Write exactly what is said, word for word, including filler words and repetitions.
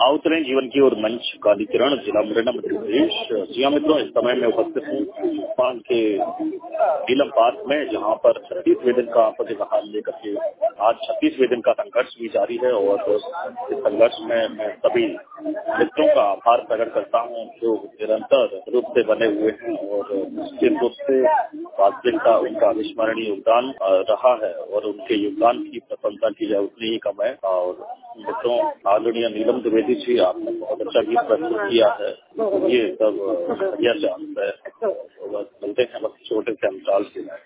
भावतरंग जीवन की और मंच काली किरण, जिला मुरैना, मध्य प्रदेश। जी हाँ मित्रों, इस समय में उपस्थित हूँ पान के नीलम पार्क में, जहाँ पर छत्तीसवें दिन का आपत्ति का हाल लेकर के आज छत्तीसवें दिन का संघर्ष भी जारी है। और इस संघर्ष में मैं सभी मित्रों का आभार प्रकट करता हूँ जो निरंतर रूप से बने हुए हैं और निश्चित रूप से वास्तविकता उनका अविस्मरणीय योगदान रहा है और उनके योगदान की प्रशंसा की जाए उतनी ही कम है। और मित्रों, आदरणीय नीलम द्विवेदी जी, आपने बहुत अच्छा गीत प्रस्तुत किया है। ये सब बढ़िया चांस है। मिलते हैं बस छोटे से अंतराल के लिए।